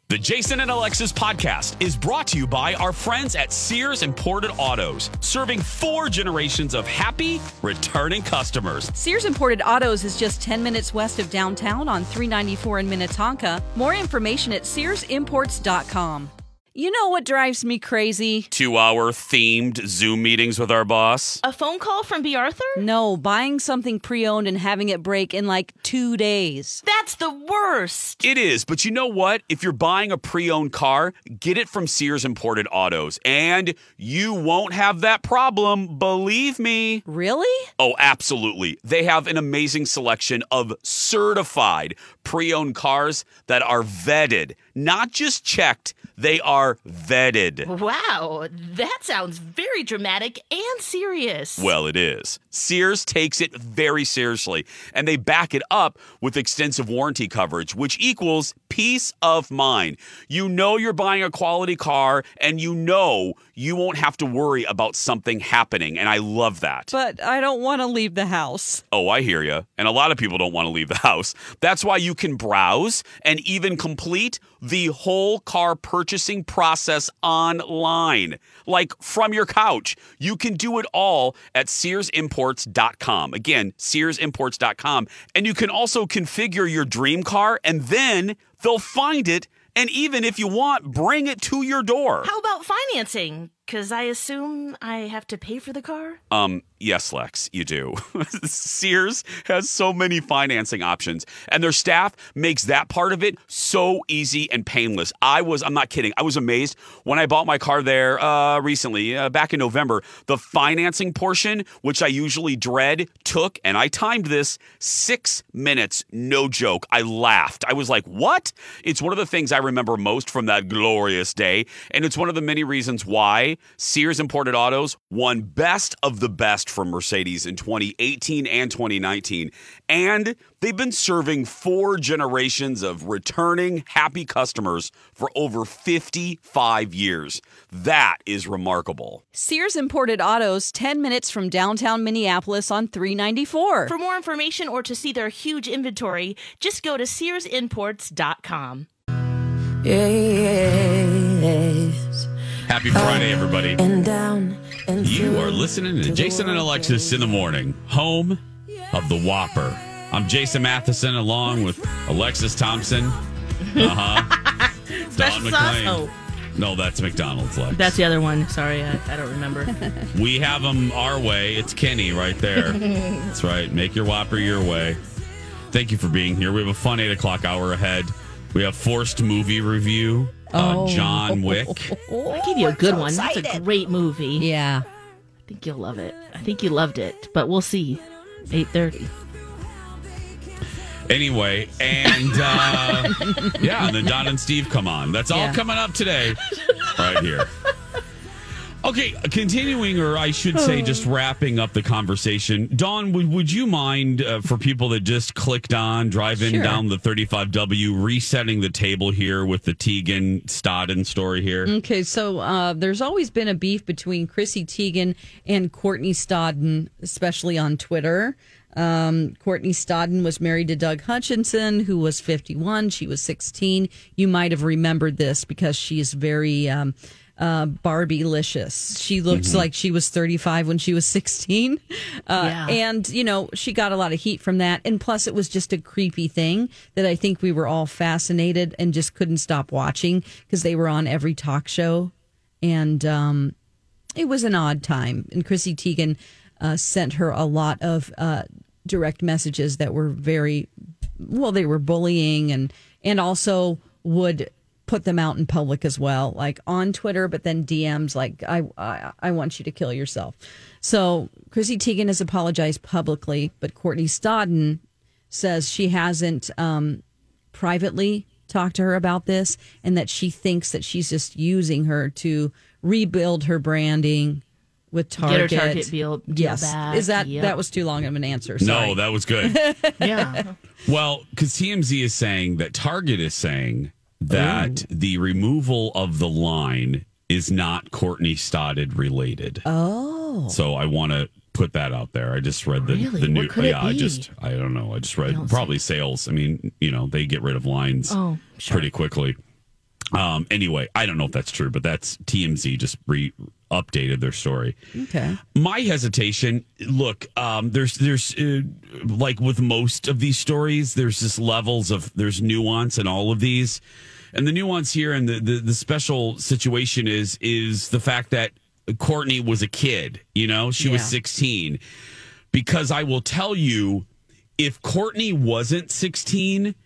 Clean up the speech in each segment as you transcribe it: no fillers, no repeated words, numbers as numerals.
The Jason and Alexis podcast is brought to you by our friends at Sears Imported Autos, serving 4 generations of happy, returning customers. Sears Imported Autos is just 10 minutes west of downtown on 394 in Minnetonka. More information at SearsImports.com. You know what drives me crazy? 2-hour themed Zoom meetings with our boss. A phone call from B. Arthur? No, buying something pre-owned and having it break in like 2 days. That's the worst. It is, but you know what? If you're buying a pre-owned car, get it from Sears Imported Autos, and you won't have that problem, believe me. Really? Oh, absolutely. They have an amazing selection of certified pre-owned cars that are vetted, not just checked. They are vetted. Wow, that sounds very dramatic and serious. Well, it is. Sears takes it very seriously, and they back it up with extensive warranty coverage, which equals peace of mind. You know you're buying a quality car, and you know you won't have to worry about something happening, and I love that. But I don't want to leave the house. Oh, I hear you. And a lot of people don't want to leave the house. That's why you can browse and even complete the whole car purchasing process online, like from your couch. You can do it all at SearsImports.com. Again, SearsImports.com. And you can also configure your dream car, and then they'll find it. And even if you want, bring it to your door. How about financing? Because I assume I have to pay for the car? Yes, Lex, you do. Sears has so many financing options, and their staff makes that part of it so easy and painless. I'm not kidding. I was amazed when I bought my car there recently, back in November. The financing portion, which I usually dread, took, and I timed this, 6 minutes. No joke. I laughed. I was like, what? It's one of the things I remember most from that glorious day, and it's one of the many reasons why Sears Imported Autos won Best of the Best from Mercedes in 2018 and 2019. And they've been serving 4 generations of returning happy customers for over 55 years. That is remarkable. Sears Imported Autos, 10 minutes from downtown Minneapolis on 394. For more information or to see their huge inventory, just go to SearsImports.com. Yes. Happy Friday, everybody. And down and You are listening to Jason and Alexis in the morning, home of the Whopper. I'm Jason Matheson along with Alexis Thompson. Special Don sauce? McLean. Oh, No, that's McDonald's, Lex. that's the other one. Sorry, I don't remember. We have them our way. It's Kenny right there. That's right. Make your Whopper your way. Thank you for being here. We have a fun 8 o'clock hour ahead. We have Forced Movie Review. John Wick. I gave you a good one. That's a great movie. Yeah. I think you'll love it. I think you loved it, but we'll see. 8:30. Anyway, and and then Don and Steve come on. That's all coming up today, right here. Okay, continuing, or I should say just wrapping up the conversation. Dawn, would you mind, for people that just clicked on, driving down the 35W, resetting the table here with the Teigen Stodden story here? Okay, so there's always been a beef between Chrissy Teigen and Courtney Stodden, especially on Twitter. Courtney Stodden was married to Doug Hutchinson, who was 51. She was 16. You might have remembered this because she is very... Barbie-licious. She looks like she was 35 when she was 16. And, you know, she got a lot of heat from that. And plus, it was just a creepy thing that I think we were all fascinated and just couldn't stop watching because they were on every talk show. And it was an odd time. And Chrissy Teigen sent her a lot of direct messages that were they were bullying and also would put them out in public as well, like on Twitter, but then DMs like, I want you to kill yourself. So Chrissy Teigen has apologized publicly, but Courtney Stodden says she hasn't privately talked to her about this and that she thinks that she's just using her to rebuild her branding with Target. Get her Target deal back. Is that was too long of an answer? Sorry. No, that was good. Yeah. Well, because TMZ is saying that Target is saying that the removal of the line is not Courtney Stodden related. Oh. So I want to put that out there. I just read the new. What could it be? I don't know. I just read probably sales. I mean, you know, they get rid of lines pretty quickly. Anyway, I don't know if that's true, but that's TMZ just updated their story. Okay. My hesitation, look, there's like with most of these stories, there's just there's nuance in all of these. And the nuance here and the special situation is the fact that Courtney was a kid, she was 16. Because I will tell you, if Courtney wasn't 16,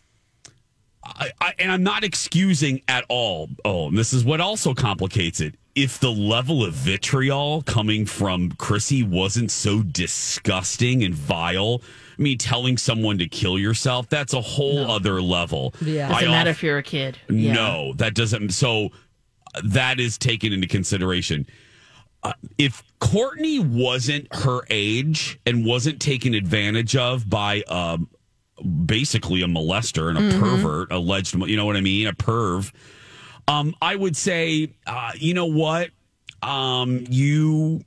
and I'm not excusing at all. Oh, and this is what also complicates it. If the level of vitriol coming from Chrissy wasn't so disgusting and vile, I mean, telling someone to kill yourself, that's a whole other level. Yeah. Doesn't matter if you're a kid. Yeah. No, that doesn't. So that is taken into consideration. If Courtney wasn't her age and wasn't taken advantage of by basically a molester and a pervert, alleged, a perv, I would say, you know what? You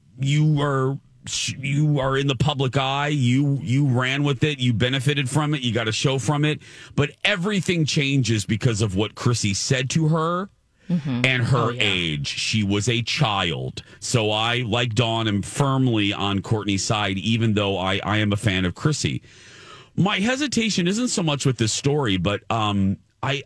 are in the public eye. You ran with it. You benefited from it. You got a show from it. But everything changes because of what Chrissy said to her. And her age. She was a child. So I, like Dawn, am firmly on Courtney's side, even though I am a fan of Chrissy. My hesitation isn't so much with this story, but I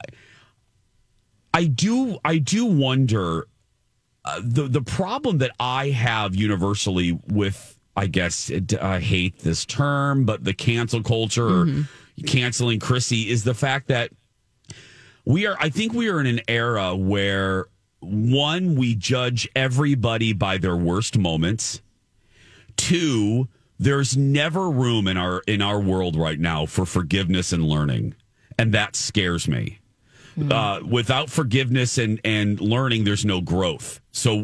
do wonder the problem that I have universally with, I guess I hate this term, but the cancel culture or canceling Chrissy is the fact that I think we are in an era where, one, we judge everybody by their worst moments. Two, there's never room in our world right now for forgiveness and learning. And that scares me. Without forgiveness and learning, there's no growth. So,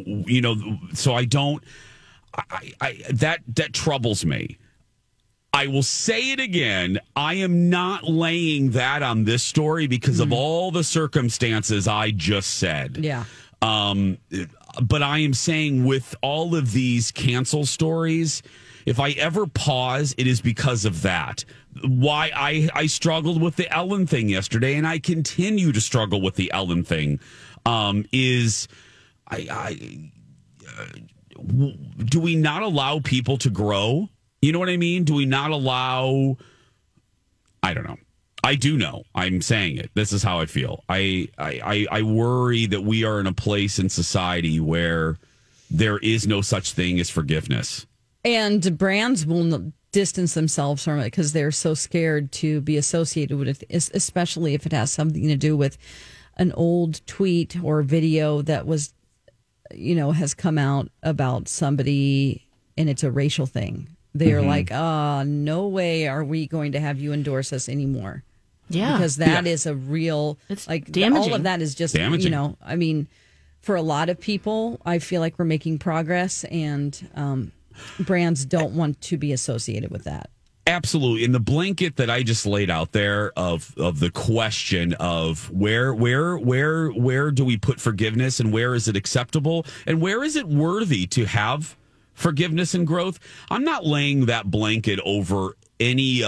that troubles me. I will say it again. I am not laying that on this story because of all the circumstances I just said. Yeah. But I am saying with all of these cancel stories, if I ever pause, it is because of that. Why I struggled with the Ellen thing yesterday, and I continue to struggle with the Ellen thing, do we not allow people to grow? You know what I mean? Do we not allow? I don't know. I do know. I'm saying it. This is how I feel. I worry that we are in a place in society where there is no such thing as forgiveness. And brands will distance themselves from it because they're so scared to be associated with it, especially if it has something to do with an old tweet or video that was, has come out about somebody and it's a racial thing. They're like, no way are we going to have you endorse us anymore. Yeah. Because that is a real, it's damaging. All of that is just, damaging. For a lot of people, I feel like we're making progress and brands don't want to be associated with that. Absolutely. And the blanket that I just laid out there of the question of where do we put forgiveness and where is it acceptable and where is it worthy to have forgiveness and growth? I'm not laying that blanket over any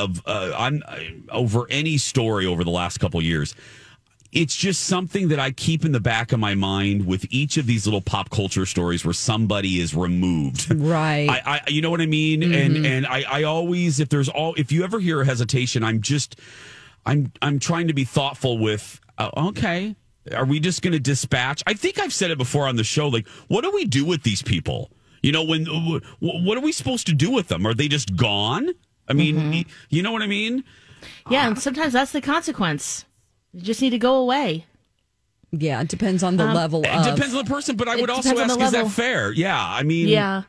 story over the last couple of years. It's just something that I keep in the back of my mind with each of these little pop culture stories where somebody is removed. Right. I you know what I mean? Mm-hmm. And I always, if you ever hear a hesitation, I'm trying to be thoughtful with, okay, are we just going to dispatch? I think I've said it before on the show. Like, what do we do with these people? What are we supposed to do with them? Are they just gone? I mean, you know what I mean? Yeah, and sometimes that's the consequence. You just need to go away. Yeah, it depends on the level of... It depends on the person, but I would also ask, is that fair? Yeah, I mean... Yeah.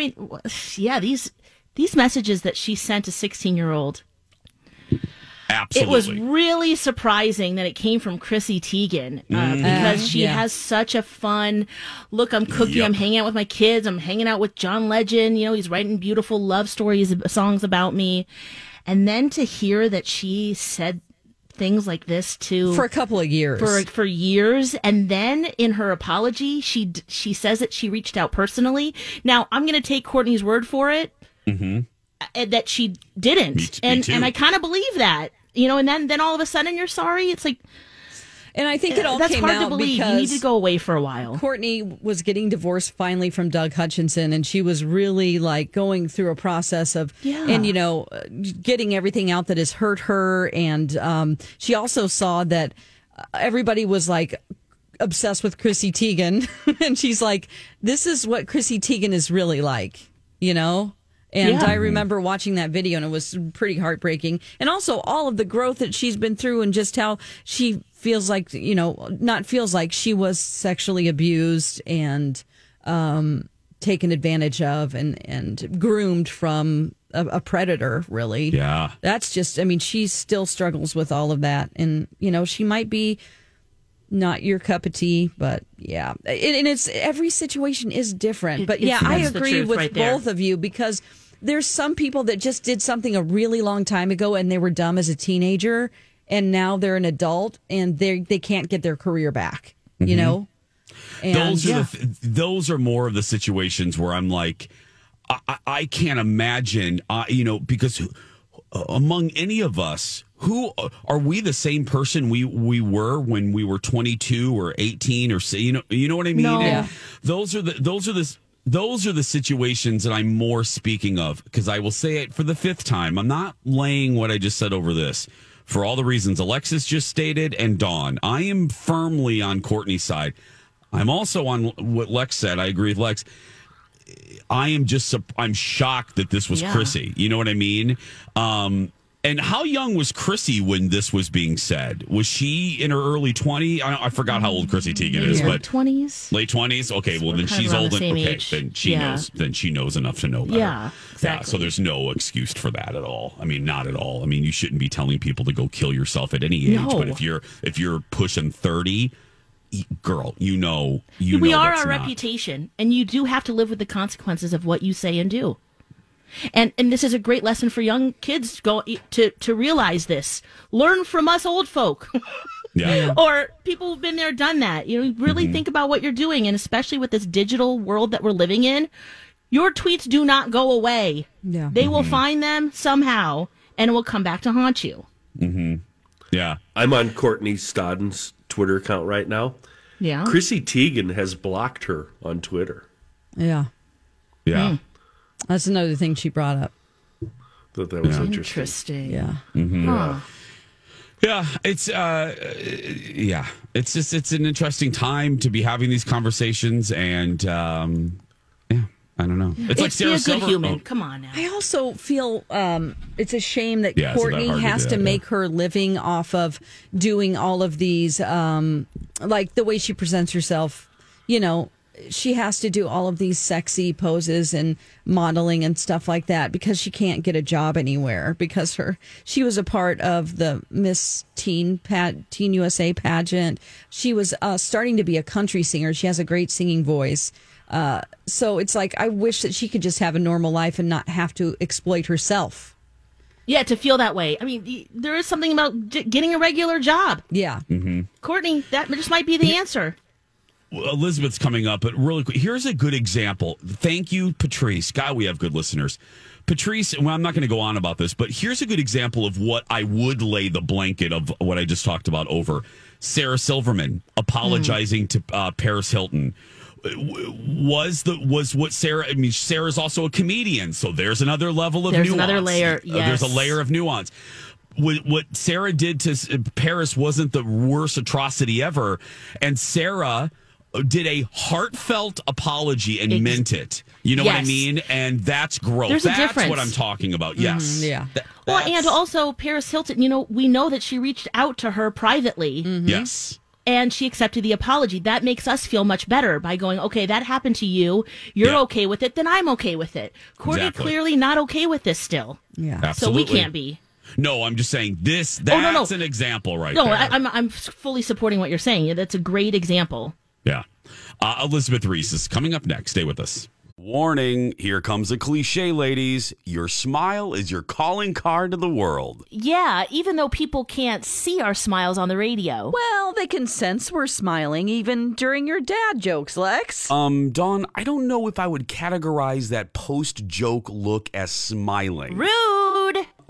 These messages that she sent a 16-year-old... Absolutely. It was really surprising that it came from Chrissy Teigen because she has such a fun look. I'm cooking. Yep. I'm hanging out with my kids. I'm hanging out with John Legend. He's writing beautiful love stories, songs about me. And then to hear that she said things like this for a couple of years, for years, and then in her apology, she says that she reached out personally. Now I'm going to take Courtney's word for it that she didn't, me too. And I kind of believe that. And then all of a sudden you're sorry. It's like, And I think it all That's came hard out to believe. because You need to go away for a while. Courtney was getting divorced finally from Doug Hutchinson, and she was really like going through a process of, and getting everything out that has hurt her. And she also saw that everybody was like obsessed with Chrissy Teigen, and she's like, "This is what Chrissy Teigen is really like," And I remember watching that video, and it was pretty heartbreaking. And also all of the growth that she's been through, and just how she feels like, she was sexually abused and taken advantage of and groomed from a predator, really. Yeah. That's just, she still struggles with all of that. And, she might be not your cup of tea, but yeah. And it's, every situation is different. But yeah, I agree with both of you, because there's some people that just did something a really long time ago and they were dumb as a teenager, and now they're an adult and they can't get their career back, And, those are more of the situations where I'm like, I can't imagine, because among any of us, who are we the same person we were when we were 22 or 18 or you know what I mean? No. And those are the situations that I'm more speaking of, because I will say it for the fifth time. I'm not laying what I just said over this for all the reasons Alexis just stated and Dawn. I am firmly on Courtney's side. I'm also on what Lex said. I agree with Lex. I'm shocked that this was Chrissy. You know what I mean? And how young was Chrissy when this was being said? Was she in her early 20s? I forgot how old Chrissy Teigen is, but 20s, late 20s. Okay, well then she's old. Okay, then she knows. Then she knows enough to know better. Yeah, exactly. Yeah, so there's no excuse for that at all. Not at all. You shouldn't be telling people to go kill yourself at any age. No. But if you're pushing 30. Girl, we are our reputation, and you do have to live with the consequences of what you say and do. And this is a great lesson for young kids to realize this. Learn from us old folk. Yeah. Or people who've been there, done that. Really think about what you're doing, and especially with this digital world that we're living in, your tweets do not go away. Yeah. They will find them somehow, and it will come back to haunt you. Mm-hmm. Yeah. I'm on Courtney Stodden's Twitter account right now. Yeah. Chrissy Teigen has blocked her on Twitter. Yeah. Yeah. That's another thing she brought up. Thought that was interesting. Yeah. Mm-hmm. Huh. Yeah, it's it's an interesting time to be having these conversations, and I don't know. It's like Sarah be a good Silver. human. Come on now. I also feel it's a shame that Yeah, Courtney hard to has do to that, make her living off of doing all of these, like the way she presents herself. She has to do all of these sexy poses and modeling and stuff like that because she can't get a job anywhere, because she was a part of the Miss Teen USA pageant. She was starting to be a country singer. She has a great singing voice. So it's like, I wish that she could just have a normal life and not have to exploit herself. Yeah, to feel that way. There is something about getting a regular job. Yeah. Mm-hmm. Courtney, that just might be the answer. Elizabeth's coming up, but really quick, here's a good example. Thank you, Patrice. God, we have good listeners. Patrice, well, I'm not going to go on about this, but here's a good example of what I would lay the blanket of what I just talked about over. Sarah Silverman apologizing to Paris Hilton. Was what Sarah? Sarah's also a comedian, so there's another level of nuance. There's another layer. Yes. There's a layer of nuance. What Sarah did to Paris wasn't the worst atrocity ever, and Sarah did a heartfelt apology and meant it. You know what I mean? And that's growth. There's that's a difference. what I'm talking about. Yes. Yeah. And also Paris Hilton, we know that she reached out to her privately. Mm-hmm. Yes. And she accepted the apology. That makes us feel much better by going, okay, that happened to you. You're okay with it. Then I'm okay with it. Courtney clearly not okay with this still. Yeah. Absolutely. So we can't be. No, I'm just saying that's an example right there. No, I'm fully supporting what you're saying. That's a great example. Yeah. Elizabeth Reese is coming up next. Stay with us. Warning, here comes a cliche, ladies. Your smile is your calling card to the world. Yeah, even though people can't see our smiles on the radio. Well, they can sense we're smiling even during your dad jokes, Lex. Dawn, I don't know if I would categorize that post-joke look as smiling. Rude!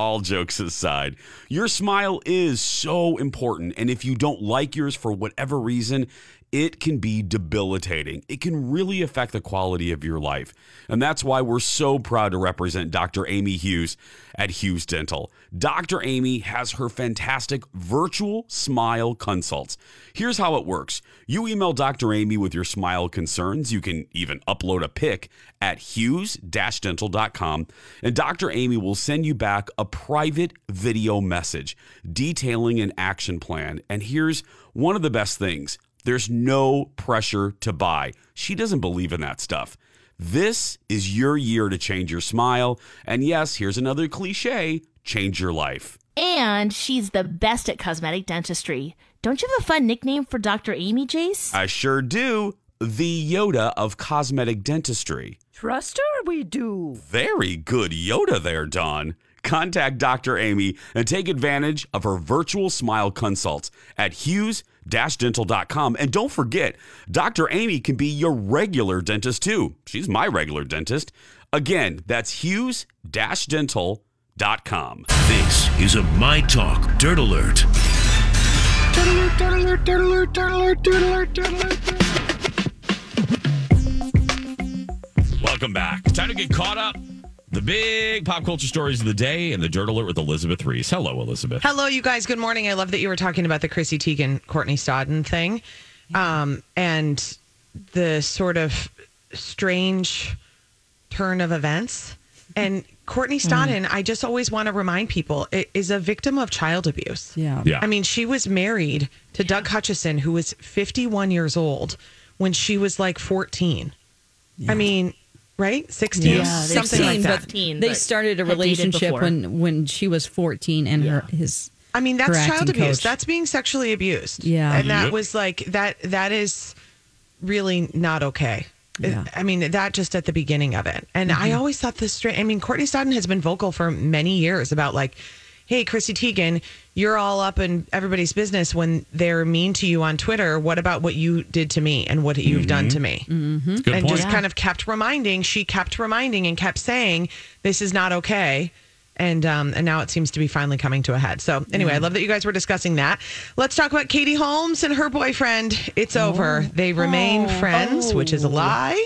all jokes aside, your smile is so important. And if you don't like yours for whatever reason, it can be debilitating. It can really affect the quality of your life. And that's why we're so proud to represent Dr. Amy Hughes at Hughes Dental. Dr. Amy has her fantastic virtual smile consults. Here's how it works. You email Dr. Amy with your smile concerns. You can even upload a pic at hughes-dental.com, and Dr. Amy will send you back a private video message detailing an action plan. And here's one of the best things. There's no pressure to buy. She doesn't believe in that stuff. This is your year to change your smile. And yes, here's another cliche, change your life. And she's the best at cosmetic dentistry. Don't you have a fun nickname for Dr. Amy, Jace? I sure do. The Yoda of cosmetic dentistry. Trust her, we do. Very good Yoda there, Dawn. Contact Dr. Amy and take advantage of her virtual smile consults at hughes-dental.com. And don't forget, Dr. Amy can be your regular dentist too. She's my regular dentist. Again, that's hughes-dental.com. This is a My Talk Dirt Alert. Dirt alert, dirt alert, dirt alert, dirt alert, dirt alert, dirt alert. Welcome back. Time to get caught up. The big pop culture stories of the day and the Dirt Alert with Elizabeth Reese. Hello, Elizabeth. Hello, you guys. Good morning. I love that you were talking about the Chrissy Teigen, Courtney Stodden thing, and the sort of strange turn of events. And Courtney Stodden, I just always want to remind people, is a victim of child abuse. Yeah. I mean, she was married to Doug Hutchison, who was 51 years old when she was like 14. I mean, right? 16? Yeah, Something like that. They started a relationship when she was 14 and his I mean, that's her child acting abuse. coach. That's being sexually abused. Yeah. And that was like, that is really not okay. Yeah. I mean, that just at the beginning of it. And I always thought this I mean, Courtney Stodden has been vocal for many years about like, hey, Chrissy Teigen, you're all up in everybody's business when they're mean to you on Twitter. What about what you did to me and what you've done to me? Good And point. just kind of kept reminding and kept saying, this is not okay. And now it seems to be finally coming to a head. So anyway, I love that you guys were discussing that. Let's talk about Katie Holmes and her boyfriend. It's over. They remain friends, which is a lie.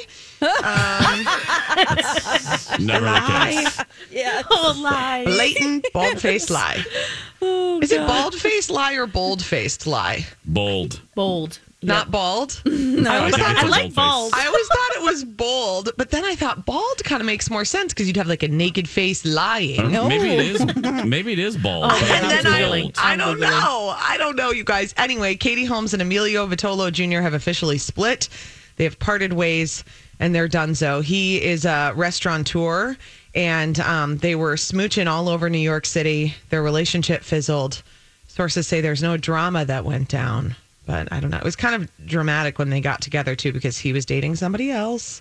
Never the case. Yeah. Oh, lie. Blatant, bald-faced lie. Is it bald-faced lie or bold-faced lie? Bold. Bold. Not bald? No, I think it's I a like bold face. balls. I always thought it was bold, but then I thought bald kind of makes more sense because you'd have like a naked face lying. Maybe it is. Maybe it is bold. Oh, But And it's then bold. I don't know. I don't know, you guys. Anyway, Katie Holmes and Emilio Vitolo Jr. have officially split. They have parted ways, and they're donezo. He is a restaurateur, and they were smooching all over New York City. Their relationship fizzled. Sources say there's no drama that went down, but I don't know. It was kind of dramatic when they got together, too, because he was dating somebody else.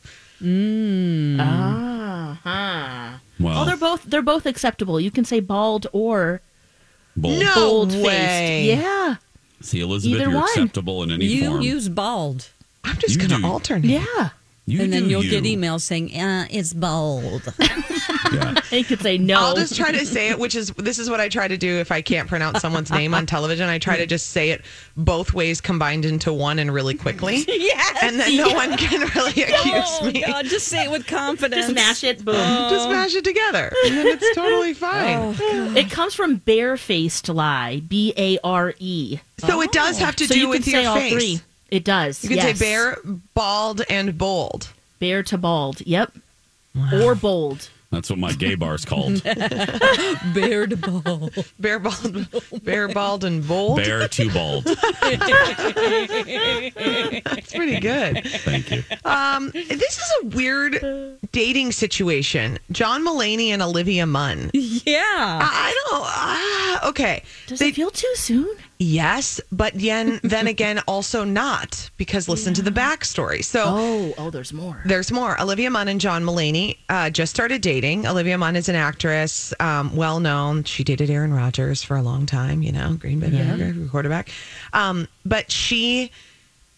Ah. Well, Oh, they're both acceptable. You can say bald or bold. No bold way. faced. Yeah. See, Elizabeth, Either you're one. acceptable in any you form. use bald. I'm just You going do. to alternate. Yeah. You And then do you'll you. get emails saying, it's bold. Yeah. You could say no. I'll just try to say it, this is what I try to do if I can't pronounce someone's name on television. I try to just say it both ways combined into one and really quickly. Yes. And then no one can really accuse me. God, just say it with confidence. just mash it. Boom. Just mash it together. And then it's totally fine. It comes from barefaced lie. BARE. So it does have to So do you with can your say all face. three. It does. You can yes. say bare, bald, and bold. Bare to bald. Yep. Or bold. That's what my gay bar's called. Bear to bald. Bare, bald, and bold. Bear to bald. That's pretty good. Thank you. This is a weird dating situation. John Mulaney and Olivia Munn. Yeah. I don't. Okay. Does it feel too soon? Yes, but then again, also not, because listen to the backstory. So there's more. there's more. Olivia Munn and John Mulaney just started dating. Olivia Munn is an actress, well known. She dated Aaron Rodgers for a long time, Green Bay quarterback. But she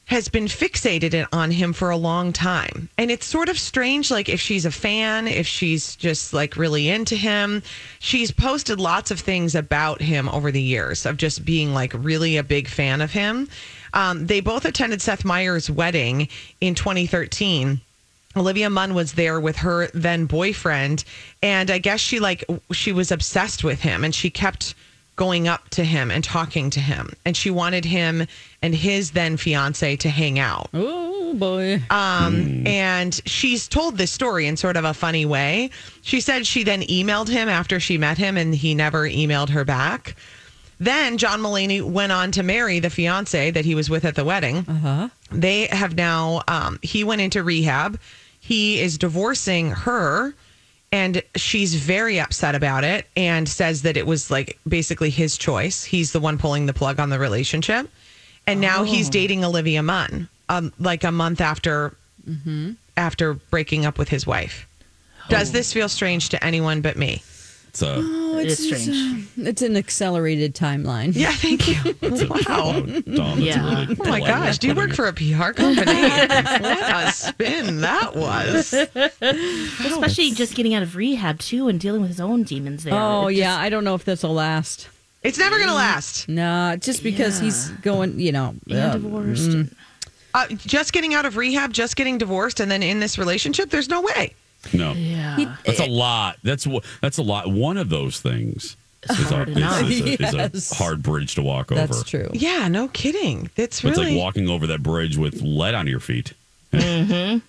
has been fixated on him for a long time. And it's sort of strange, like if she's a fan, if she's just like really into him. She's posted lots of things about him over the years of just being like really a big fan of him. They both attended Seth Meyers' wedding in 2013. Olivia Munn was there with her then boyfriend. And I guess she was obsessed with him, and she kept going up to him and talking to him, and she wanted him and his then fiance to hang out. Oh boy. And she's told this story in sort of a funny way. She said she then emailed him after she met him, and he never emailed her back. Then John Mulaney went on to marry the fiance that he was with at the wedding. They have now, he went into rehab. He is divorcing her, and she's very upset about it and says that it was like basically his choice. He's the one pulling the plug on the relationship. And now he's dating Olivia Munn, like a month after breaking up with his wife. Does this feel strange to anyone but me? It's strange. It's an accelerated timeline. Yeah, thank you. Wow. Yeah. Oh my gosh. Do you work for a PR company? What a spin that was. Especially just getting out of rehab, too, and dealing with his own demons there. Oh, yeah. I don't know if this will last. It's never going to last. No, just because he's going, And divorced. Just getting out of rehab, just getting divorced, and then in this relationship, there's no way. No. Yeah. That's a lot. That's a lot. One of those things is a hard bridge to walk over. That's true. Yeah, no kidding. It's It's like walking over that bridge with lead on your feet. Josh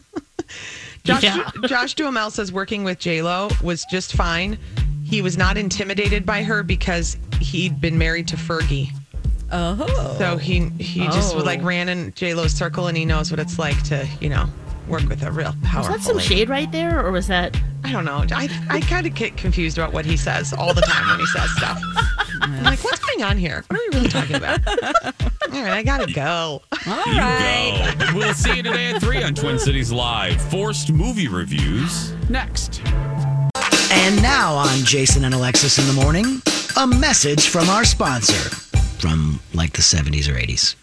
Duhamel says working with J-Lo was just fine. He was not intimidated by her because he'd been married to Fergie. Oh. So he just like ran in J-Lo's circle, and he knows what it's like to, work with a real powerful Was that some lady. shade right there, or was that... I don't know. I kind of get confused about what he says all the time when he says stuff. I'm like, what's going on here? What are we really talking about? All right, I gotta go. All right. Go. We'll see you today at 3 on Twin Cities Live. Forced movie reviews next. And now on Jason and Alexis in the Morning, a message from our sponsor from like the 70s or 80s.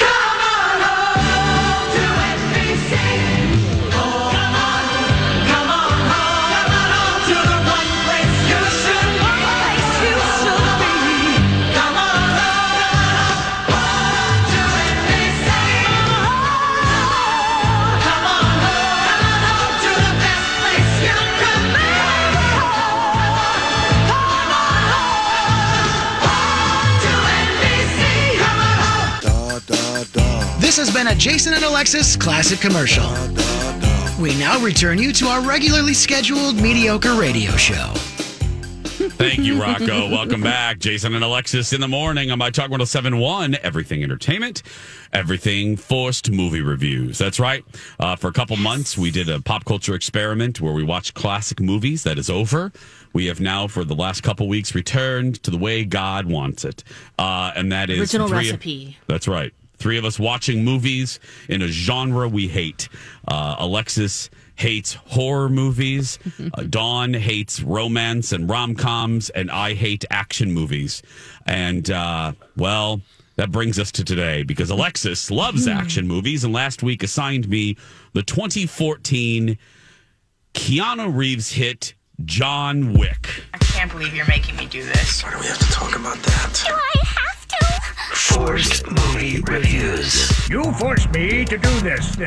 This has been a Jason and Alexis classic commercial. We now return you to our regularly scheduled mediocre radio show. Thank you, Rocco. Welcome back. Jason and Alexis in the morning on My Talk 107.1, Everything Entertainment, Everything Forced Movie Reviews. That's right. For a couple months, we did a pop culture experiment where we watched classic movies. That is over. We have now, for the last couple weeks, returned to the way God wants it. And that is... Original recipe. That's right. 3 of us watching movies in a genre we hate. Alexis hates horror movies. Dawn hates romance and rom-coms. And I hate action movies. And, well, that brings us to today because Alexis loves action movies. And last week assigned me the 2014 Keanu Reeves hit John Wick. I can't believe you're making me do this. Why do we have to talk about that? Do I have to? Forced Movie Reviews. You forced me to do this.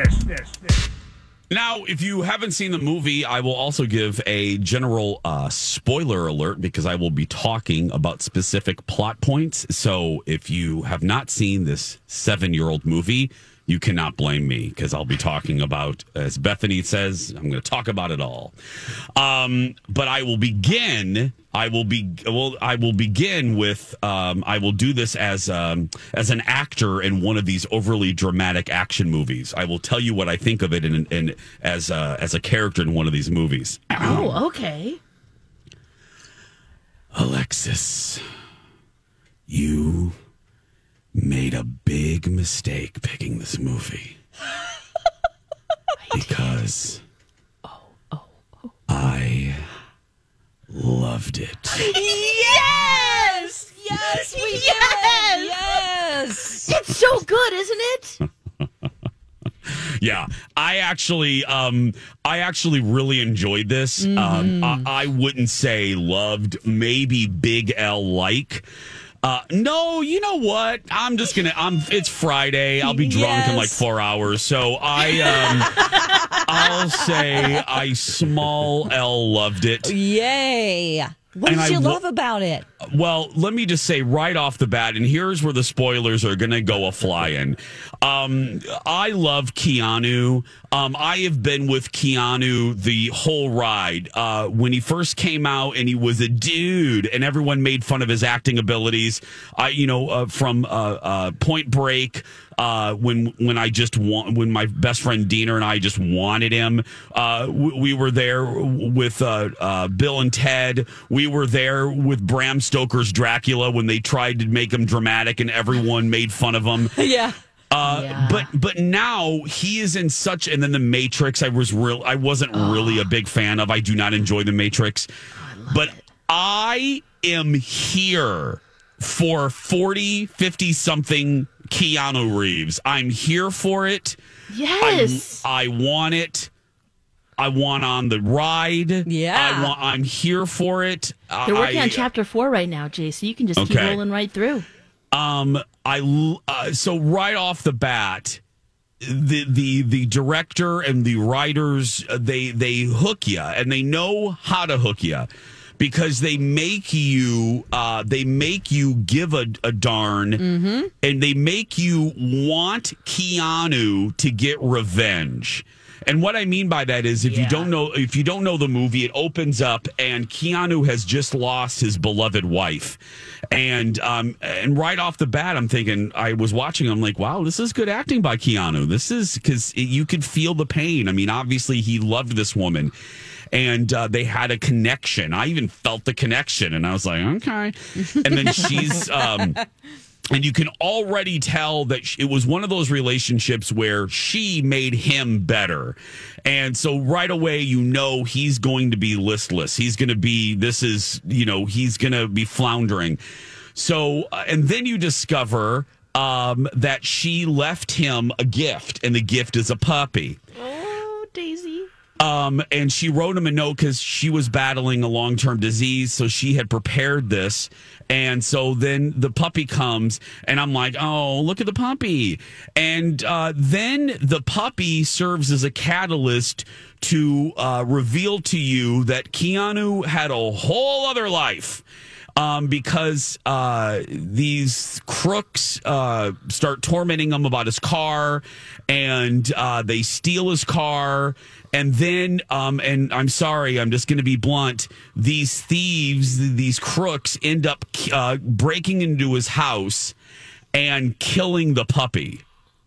Now, if you haven't seen the movie, I will also give a general spoiler alert because I will be talking about specific plot points. So if you have not seen this 7-year-old movie, you cannot blame me because I'll be talking about, as Bethany says, I'm going to talk about it all. But I will begin. I will begin with. I will do this as an actor in one of these overly dramatic action movies. I will tell you what I think of it in as a character in one of these movies. Oh, okay. Alexis, you made a big mistake picking this movie because I loved it. Yes, we did. Yes, it's so good, isn't it? Yeah, I actually really enjoyed this. I wouldn't say loved, maybe Big L like. No, you know what? It's Friday. I'll be drunk in like 4 hours. So I'll say I small L loved it. Yay. What did you love about it? Well, let me just say right off the bat, and here's where the spoilers are going to go a-flying. I love Keanu. I have been with Keanu the whole ride. When he first came out and he was a dude and everyone made fun of his acting abilities, from Point Break, when my best friend Dina and I just wanted him. We were there with Bill and Ted. We were there with Bram Stoker's Dracula when they tried to make him dramatic and everyone made fun of him. Yeah. But now he is in such, and then The Matrix I wasn't really a big fan of. I do not enjoy The Matrix. I am here for 40, 50 something Keanu Reeves. I'm here for it. Yes. I want it. I want on the ride. Yeah. I'm here for it. They're working on chapter 4 right now, Jay, so you can just keep rolling right through. So right off the bat, the director and the writers, they hook you, and they know how to hook you. Because they make you give a darn, and they make you want Keanu to get revenge. And what I mean by that is, if you don't know the movie, it opens up and Keanu has just lost his beloved wife, and right off the bat, I'm thinking, I was watching, I'm like, wow, this is good acting by Keanu. This is, because you could feel the pain. I mean, obviously he loved this woman. And they had a connection. I even felt the connection. And I was like, okay. And then she's... and you can already tell that it was one of those relationships where she made him better. And so right away, he's going to be listless. He's going to be... he's going to be floundering. So, and then you discover that she left him a gift. And the gift is a puppy. Oh, Daisy. And she wrote him a note because she was battling a long-term disease, so she had prepared this. And so then the puppy comes, and I'm like, oh, look at the puppy. And then the puppy serves as a catalyst to reveal to you that Keanu had a whole other life. Because these crooks start tormenting him about his car, and they steal his car. And then, and I'm sorry, I'm just going to be blunt, these thieves, these crooks end up breaking into his house and killing the puppy.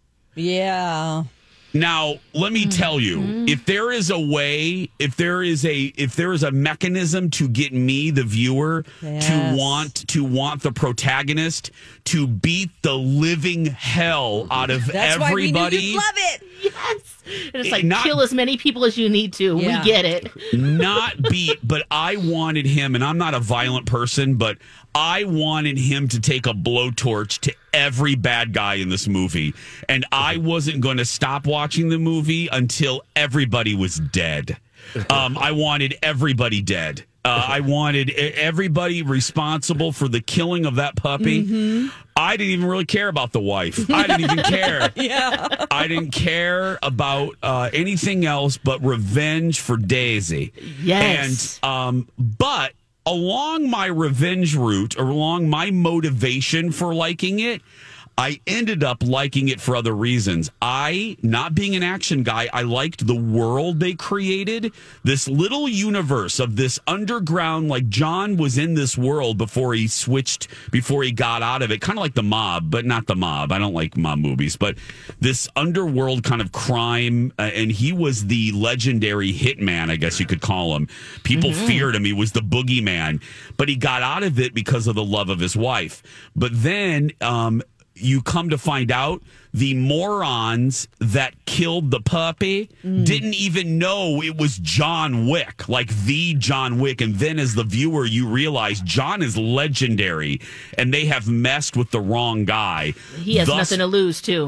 Yeah. Now, let me tell you, if there is a way, if there is a mechanism to get me, the viewer, to want the protagonist to beat the living hell out of That's everybody. Why we knew you'd love it. Yes. And it's like, kill as many people as you need to. Yeah. We get it. Not beat, but I wanted him, and I'm not a violent person, but I wanted him to take a blowtorch to every bad guy in this movie. And I wasn't going to stop watching the movie until everybody was dead. I wanted everybody dead. I wanted everybody responsible for the killing of that puppy. I didn't even really care about the wife. I didn't even care. I didn't care about anything else but revenge for Daisy. Yes. And but along my revenge route, or along my motivation for liking it, I ended up liking it for other reasons. Not being an action guy, I liked the world they created. This little universe of this underground, like John was in this world before he got out of it. Kind of like The Mob, but not The Mob. I don't like mob movies, but this underworld kind of crime. And he was the legendary hitman, I guess you could call him. People feared him. He was the boogeyman, but he got out of it because of the love of his wife. But then, you come to find out the morons that killed the puppy didn't even know it was John Wick, like the John Wick. And then as the viewer, you realize John is legendary and they have messed with the wrong guy. He has nothing to lose, too.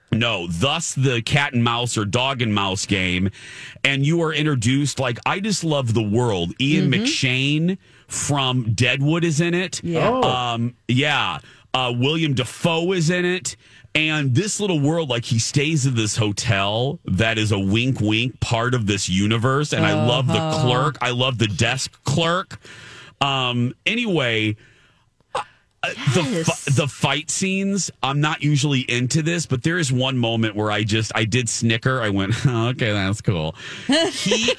No, thus the cat and mouse or dog and mouse game. And you are introduced, like, I just love the world. Ian McShane from Deadwood is in it. Yeah. William Dafoe is in it. And this little world, like, he stays in this hotel that is a wink, wink part of this universe. And I love the clerk. I love the desk clerk. Anyway... The fight scenes, I'm not usually into this, but there is one moment where I did snicker. I went, oh, okay, that's cool. He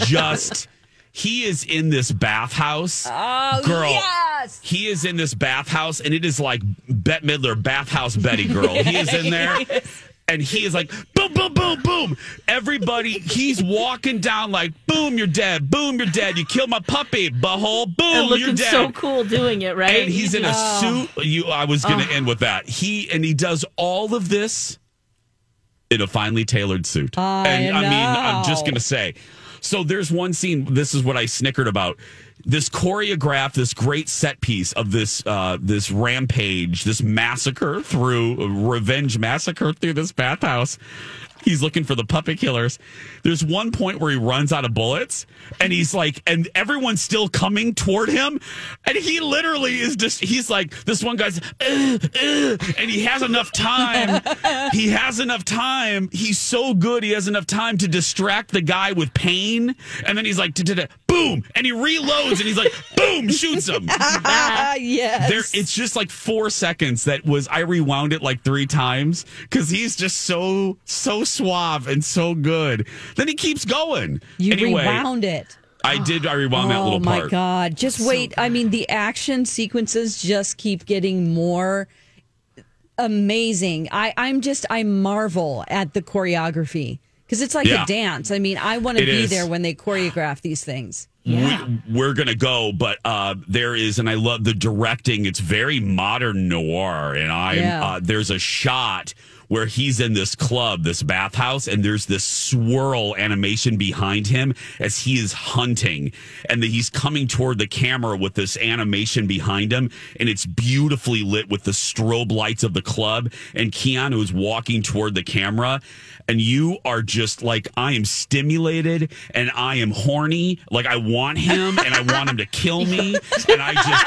is in this bathhouse. Oh, girl, yes! He is in this bathhouse, and it is like Bette Midler, Bathhouse Betty girl. He is in there. And he is like, boom, boom, boom, boom. Everybody, he's walking down like, boom, you're dead. Boom, you're dead. You killed my puppy. Butthole. Boom, and looking you're dead. so cool doing it, right? And he's in a suit. I was going to end with that. He does all of this in a finely tailored suit. I'm just going to say. So there's one scene. This is what I snickered about. This choreographed, this great set piece of this rampage, this revenge massacre through this bathhouse. He's looking for the puppet killers. There's one point where he runs out of bullets, and he's like, and everyone's still coming toward him, and he literally is just, he's like, this one guy's, and he has enough time. He's so good. He has enough time to distract the guy with pain, and then he's like, boom, and he reloads, and he's like, boom, shoots him. Yes. It's just like 4 seconds. I rewound it like 3 times because he's just so suave and so good. Then he keeps going. You anyway, rewound it. I rewound that little part. Oh my God. Just wait. I mean, the action sequences just keep getting more amazing. I marvel at the choreography because it's like a dance. I mean, I want to be there when they choreograph these things. Yeah. We're going to go, but there is, and I love the directing. It's very modern noir, and there's a shot where he's in this club, this bathhouse, and there's this swirl animation behind him as he is hunting, and he's coming toward the camera with this animation behind him, and it's beautifully lit with the strobe lights of the club, and Keanu is walking toward the camera, and you are just like, I am stimulated, and I am horny, like I want him, and I want him to kill me, and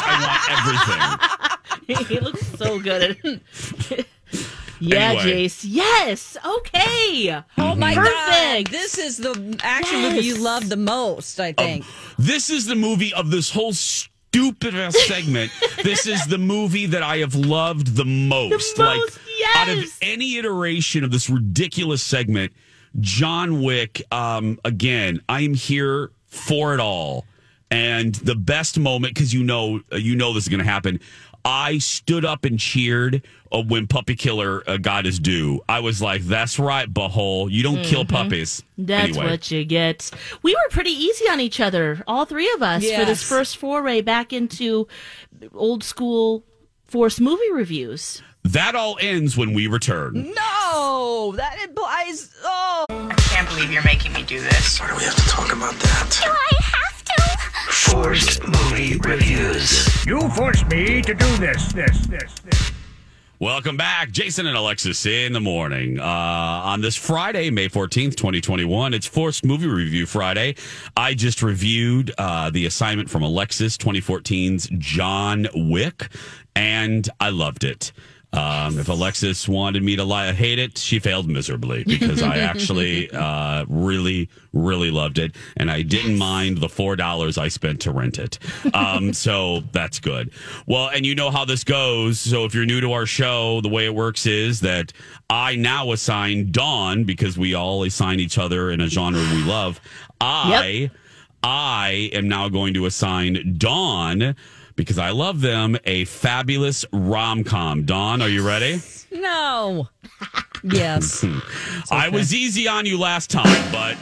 I want everything. He looks so good. Yeah, anyway. Jace. Yes. Okay. Oh my God. This is the action movie you love the most, I think. This is the movie of this whole stupid ass segment. This is the movie that I have loved the most. Out of any iteration of this ridiculous segment, John Wick, again, I am here for it all. And the best moment, because you know this is going to happen, I stood up and cheered when Puppy Killer got his due. I was like, that's right, butthole. You don't kill puppies. That's what you get. We were pretty easy on each other, all three of us, for this first foray back into old school Force movie reviews. That all ends when we return. No, that implies... Oh. I can't believe you're making me do this. Why do we have to talk about that? Do I have to? Forced Movie Reviews. You forced me to do this. Welcome back. Jason and Alexis in the morning. On this Friday, May 14th, 2021, it's Forced Movie Review Friday. I just reviewed the assignment from Alexis, 2014's John Wick, and I loved it. If Alexis wanted me to hate it, she failed miserably because I actually really, really loved it. And I didn't mind the $4 I spent to rent it. So that's good. Well, and you know how this goes. So if you're new to our show, the way it works is that I now assign Dawn, because we all assign each other in a genre we love. I am now going to assign Dawn, because I love them, a fabulous rom-com. Dawn, are you ready? No. Yes. Okay. I was easy on you last time, but...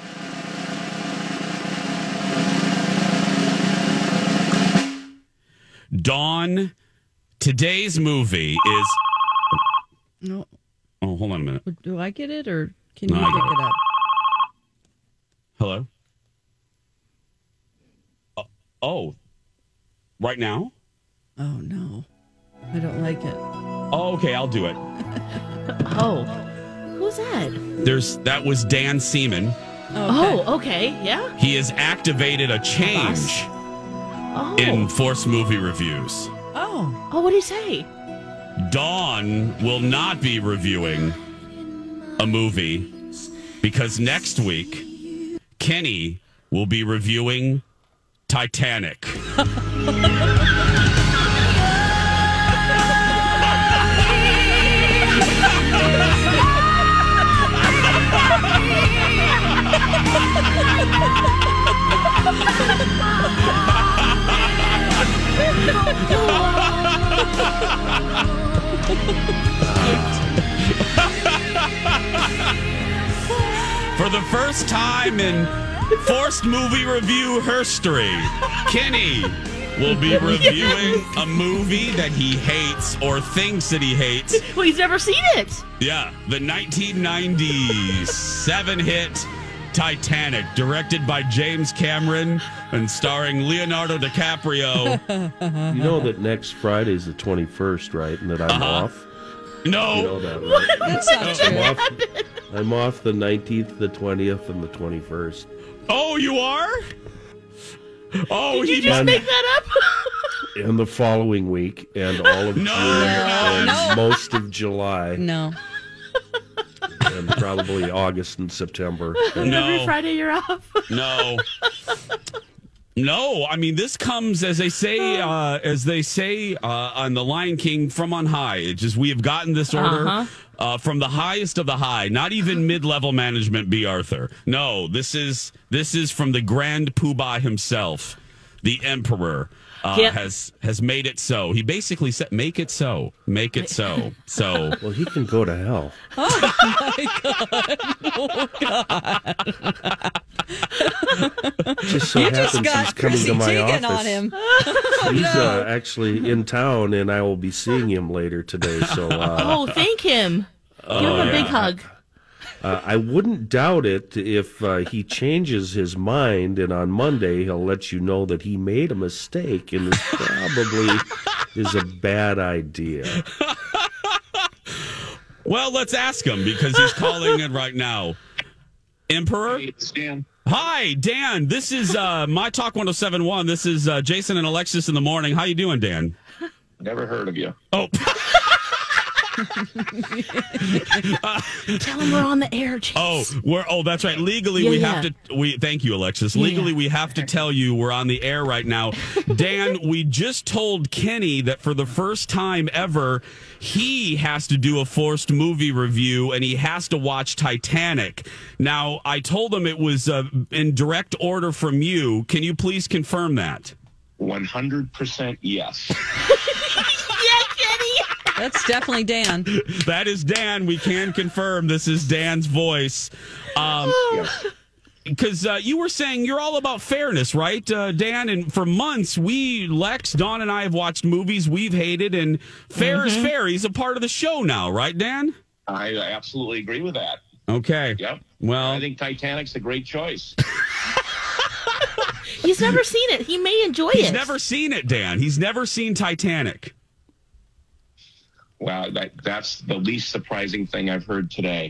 Dawn, today's movie is... No. Oh, hold on a minute. Do I get it, or can you pick it up? Hello? Oh. Right now? Oh, no. I don't like it. Oh, okay, I'll do it. was that? That was Dan Seaman. Oh, okay. Yeah. He has activated a change in Forced Movie Reviews. Oh, what did he say? Dawn will not be reviewing a movie because next week, Kenny will be reviewing Titanic. For the first time in Forced Movie Review history, Kenny will be reviewing a movie that he hates or thinks that he hates. Well, he's never seen it. Yeah, the 1997 hit Titanic, directed by James Cameron and starring Leonardo DiCaprio. You know that next Friday is the 21st, right? And that I'm off? No. You know that, right? That's not true. I'm off the 19th, the 20th, and the 21st. Oh, you are? Oh, Did you just make that up? And the following week, and all of June, and most of July. No. And probably August and September. Every Friday you're off. No. No, I mean, this comes, as they say on The Lion King, from on high. It's just, we have gotten this order from the highest of the high. Not even mid-level management, B. Arthur. No, this is from the Grand Poobah himself, the Emperor. Has made it so. He basically said, make it so. Make it so. So. Well, he can go to hell. Oh, my God. Oh, God. Just so happens he's coming to my office. On him. He's actually in town, and I will be seeing him later today. So. Thank him. Give him a big hug. I wouldn't doubt it if he changes his mind, and on Monday he'll let you know that he made a mistake, and this probably is a bad idea. Well, let's ask him, because he's calling in right now. Emperor? Hey, it's Dan. Hi, Dan. This is My Talk 1071. This is Jason and Alexis in the morning. How you doing, Dan? Never heard of you. Oh. Tell him we're on the air, Jason. That's right. Legally, we have to. Thank you, Alexis. Legally, we have to tell you we're on the air right now. Dan, we just told Kenny that for the first time ever, he has to do a forced movie review, and he has to watch Titanic. Now, I told him it was in direct order from you. Can you please confirm that? 100% yes. That's definitely Dan. That is Dan. We can confirm this is Dan's voice. Because you were saying you're all about fairness, right, Dan? And for months, Lex, Dawn, and I have watched movies we've hated, and fair is fair. He's a part of the show now, right, Dan? I absolutely agree with that. Okay. Yep. Well, I think Titanic's a great choice. He's never seen it. He may enjoy it. He's never seen it, Dan. He's never seen Titanic. Wow, that's the least surprising thing I've heard today.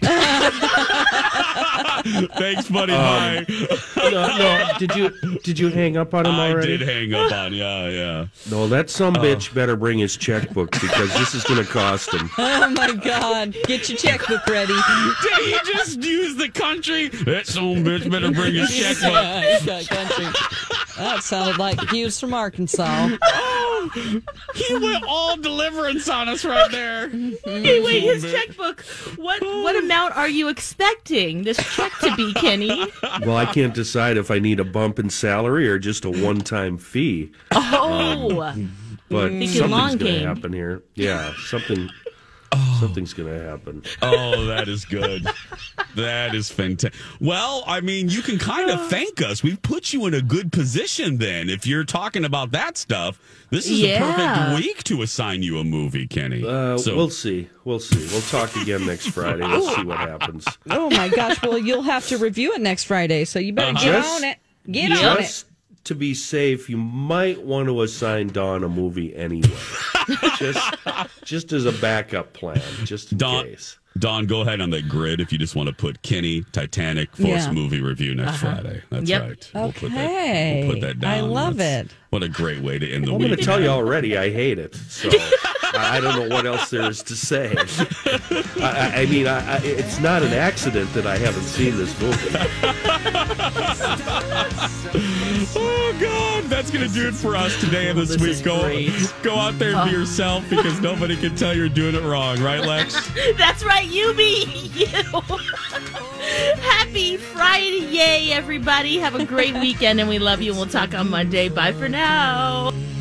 Thanks, buddy. Bye. No. Did you hang up on him already? I did hang up on. Yeah. No, that sumbitch better bring his checkbook, because this is going to cost him. Oh my God! Get your checkbook ready. Did he just use the country? That sumbitch better bring his checkbook. Yeah, he's got country. That sounded like he was from Arkansas. Oh, he went all deliverance on us right there. Hey, wait, his checkbook. What amount are you expecting this check to be, Kenny? Well, I can't decide if I need a bump in salary or just a one-time fee. But something's going to happen here. Yeah, something's going to happen. Oh, that is good. That is fantastic. Well, I mean, you can kind of thank us. We've put you in a good position then. If you're talking about that stuff, this is a perfect week to assign you a movie, Kenny. We'll see. We'll talk again next Friday. Let's see what happens. Oh, my gosh. Well, you'll have to review it next Friday, so you better get on it. Get on it. To be safe, you might want to assign Dawn a movie anyway. just as a backup plan, just in case. Dawn, go ahead on the grid if you just want to put Kenny, Titanic, Force movie review next Friday. That's right. Okay. We'll put that down. I love it. What a great way to end the I'm week. going to tell you already, I hate it. So I don't know what else there is to say. I mean, it's not an accident that I haven't seen this movie. Oh, God. That's going to do it for us today and this week. Go out there and be yourself because nobody can tell you're doing it wrong. Right, Lex? That's right. You be you. Happy Friday, everybody. Have a great weekend, and we love you. We'll talk on Monday. Bye for now.